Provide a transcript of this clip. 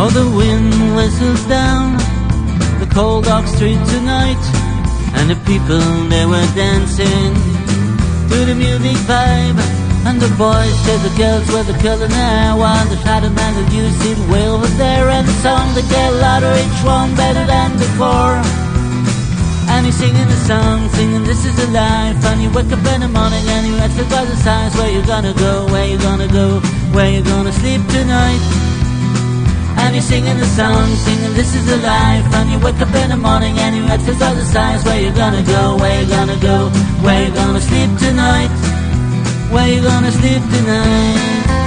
Oh, the wind whistles down the cold dark street tonight, and the people, they were dancing to the music vibe. And the boys said the girls were the color now, while the shadow man that you see way over there. And the song that get louder, each one better than before. And he's singing the song, singing this is a life. And you wake up in the morning and you ask the by the signs, where you gonna go, where you gonna go, where you gonna sleep tonight. And he's singing the song, singing this is a life. And you wake up in the morning and you ask the by the signs, where you gonna go, where you gonna go, where you gonna sleep tonight, where you gonna sleep tonight.